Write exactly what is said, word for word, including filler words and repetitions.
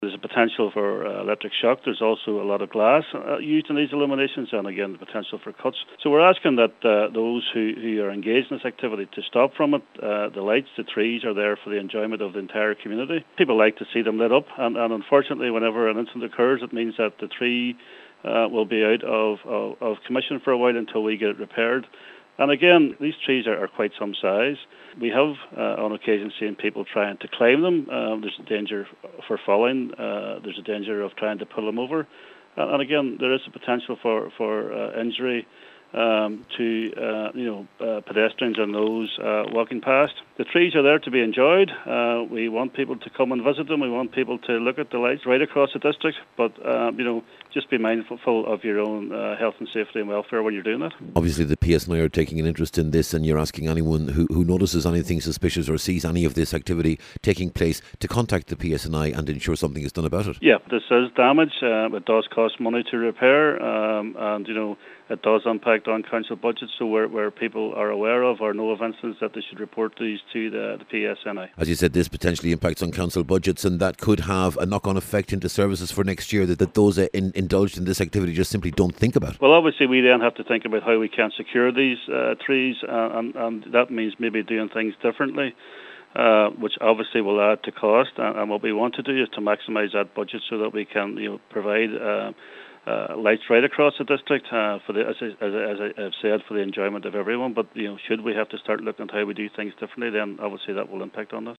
There's a potential for uh, electric shock. There's also a lot of glass uh, used in these illuminations, and again, the potential for cuts. So we're asking that uh, those who, who are engaged in this activity to stop from it. Uh, the lights, the trees are there for the enjoyment of the entire community. People like to see them lit up, and, and unfortunately, whenever an incident occurs, it means that the tree uh, will be out of, of, of commission for a while until we get it repaired. And again, these trees are, are quite some size. We have, uh, on occasion, seen people trying to climb them. Uh, there's a danger for falling. Uh, there's a danger of trying to pull them over. Uh, and again, there is a potential for, for uh, injury um, to uh, you know uh, pedestrians and those uh, walking past. The trees are there to be enjoyed. Uh, we want people to come and visit them. We want people to look at the lights right across the district. But uh, you know, just be mindful of your own uh, health and safety and welfare when you're doing that. Obviously, the P S N I are taking an interest in this, and you're asking anyone who, who notices anything suspicious or sees any of this activity taking place to contact the P S N I and ensure something is done about it. Yeah, this is damage. Uh, it does cost money to repair, um, and you know, it does impact on council budgets. So where, where people are aware of or know of incidents, that they should report these to the, the P S N I. As you said, this potentially impacts on council budgets, and that could have a knock-on effect into services for next year that, that those uh, in, indulged in this activity just simply don't think about. Well, obviously we then have to think about how we can secure these uh, trees, uh, and, and that means maybe doing things differently, uh, which obviously will add to cost. And, and what we want to do is to maximise that budget so that we can, you know, provide uh, uh, lights right across the district uh, for the, as, I, as, I, as I've said, for the enjoyment of everyone. But you know, should we have to start looking at how we do things differently, then obviously that will impact on that.